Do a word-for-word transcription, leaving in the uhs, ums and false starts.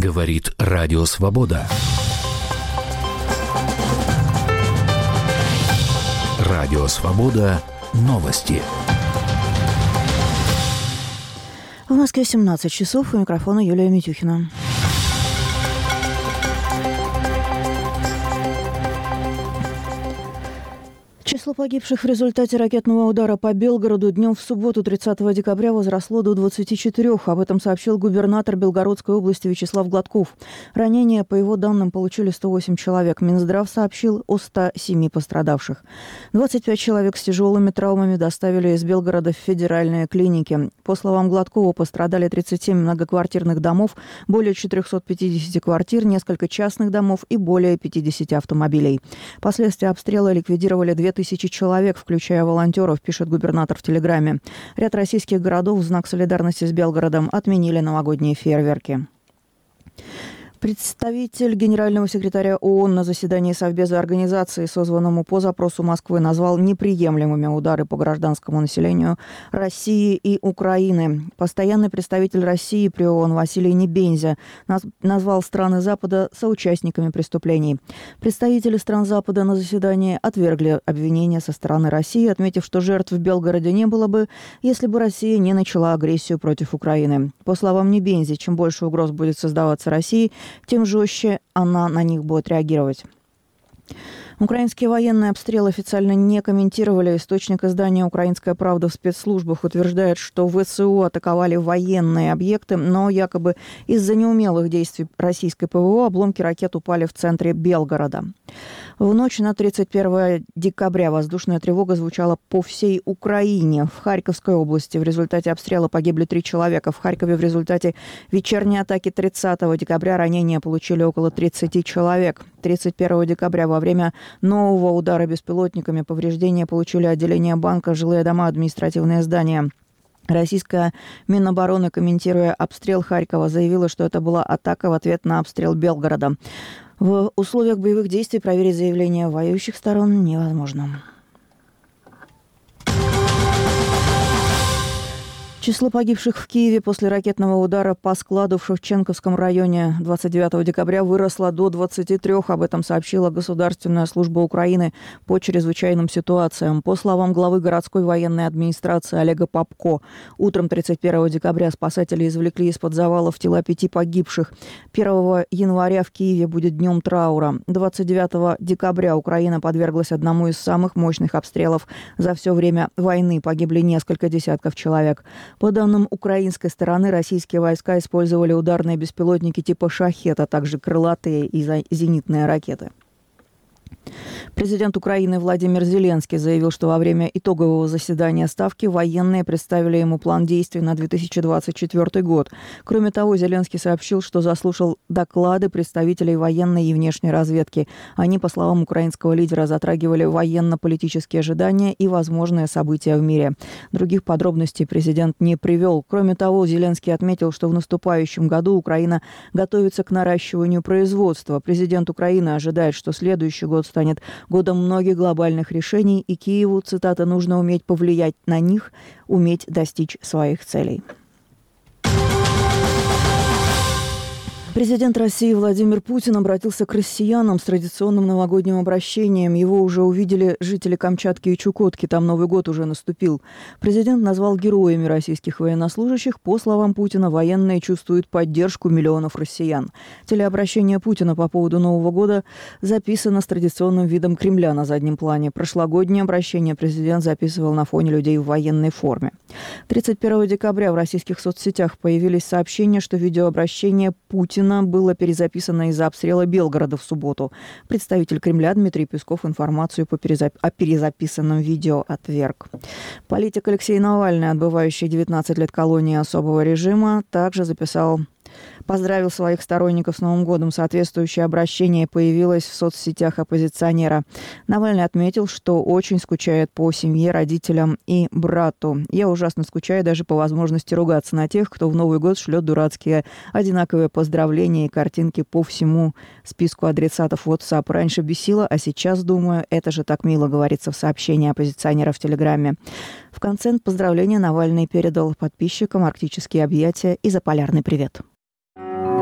Говорит Радио Свобода. Радио Свобода. Новости. В Москве семнадцать часов. У микрофона Юлия Митюхина. Число погибших в результате ракетного удара по Белгороду днем в субботу, тридцатого декабря, возросло до двадцати четырёх. Об этом сообщил губернатор Белгородской области Вячеслав Гладков. Ранения, по его данным, получили сто восемь человек. Минздрав сообщил о ста семи пострадавших. двадцать пять человек с тяжелыми травмами доставили из Белгорода в федеральные клиники. По словам Гладкова, пострадали тридцать семь многоквартирных домов, более четырехсот пятидесяти квартир, несколько частных домов и более пятидесяти автомобилей. Последствия обстрела ликвидировали две тысячи человек, включая волонтеров, пишет губернатор в Телеграме. Ряд российских городов в знак солидарности с Белгородом отменили новогодние фейерверки. Представитель генерального секретаря ООН на заседании Совбеза организации, созванному по запросу Москвы, назвал неприемлемыми удары по гражданскому населению России и Украины. Постоянный представитель России при ООН Василий Небензя назвал страны Запада соучастниками преступлений. Представители стран Запада на заседании отвергли обвинения со стороны России, отметив, что жертв в Белгороде не было бы, если бы Россия не начала агрессию против Украины. По словам Небензи, чем больше угроз будет создаваться России, тем жестче она на них будет реагировать. Украинские военные обстрелы официально не комментировали. Источник издания «Украинская правда» в спецслужбах утверждает, что ВСУ атаковали военные объекты, но якобы из-за неумелых действий российской ПВО обломки ракет упали в центре Белгорода. В ночь на тридцать первое декабря воздушная тревога звучала по всей Украине. В Харьковской области в результате обстрела погибли три человека. В Харькове в результате вечерней атаки тридцатого декабря ранения получили около тридцати человек. тридцать первого декабря во время нового удара беспилотниками повреждения получили отделение банка, жилые дома, административные здания. Российская Минобороны, комментируя обстрел Харькова, заявила, что это была атака в ответ на обстрел Белгорода. В условиях боевых действий проверить заявления воюющих сторон невозможно. Число погибших в Киеве после ракетного удара по складу в Шевченковском районе двадцать девятого декабря выросло до двадцати трёх. Об этом сообщила Государственная служба Украины по чрезвычайным ситуациям. По словам главы городской военной администрации Олега Попко, утром тридцать первого декабря спасатели извлекли из-под завалов тела пяти погибших. первого января в Киеве будет днем траура. двадцать девятого декабря Украина подверглась одному из самых мощных обстрелов за все время войны. Погибли несколько десятков человек. По данным украинской стороны, российские войска использовали ударные беспилотники типа «Шахед», а также крылатые и зенитные ракеты. Президент Украины Владимир Зеленский заявил, что во время итогового заседания Ставки военные представили ему план действий на две тысячи двадцать четвёртый год. Кроме того, Зеленский сообщил, что заслушал доклады представителей военной и внешней разведки. Они, по словам украинского лидера, затрагивали военно-политические ожидания и возможные события в мире. Других подробностей президент не привел. Кроме того, Зеленский отметил, что в наступающем году Украина готовится к наращиванию производства. Президент Украины ожидает, что следующий год станет годом многих глобальных решений, и Киеву, цитата, «нужно уметь повлиять на них, уметь достичь своих целей». Президент России Владимир Путин обратился к россиянам с традиционным новогодним обращением. Его уже увидели жители Камчатки и Чукотки. Там Новый год уже наступил. Президент назвал героями российских военнослужащих. По словам Путина, военные чувствуют поддержку миллионов россиян. Телеобращение Путина по поводу Нового года записано с традиционным видом Кремля на заднем плане. Прошлогоднее обращение президент записывал на фоне людей в военной форме. тридцать первого декабря в российских соцсетях появились сообщения, что видеообращение Путина было перезаписано из-за обстрела Белгорода в субботу. Представитель Кремля Дмитрий Песков информацию по перезап... о перезаписанном видео отверг. Политик Алексей Навальный, отбывающий девятнадцать лет колонии особого режима, также записал... Поздравил своих сторонников с Новым годом. Соответствующее обращение появилось в соцсетях оппозиционера. Навальный отметил, что очень скучает по семье, родителям и брату. «Я ужасно скучаю даже по возможности ругаться на тех, кто в Новый год шлет дурацкие одинаковые поздравления и картинки по всему списку адресатов WhatsApp. Раньше бесило, а сейчас, думаю, это же так мило», говорится в сообщении оппозиционера в Телеграме. В конце поздравления Навальный передал подписчикам арктические объятия и заполярный привет.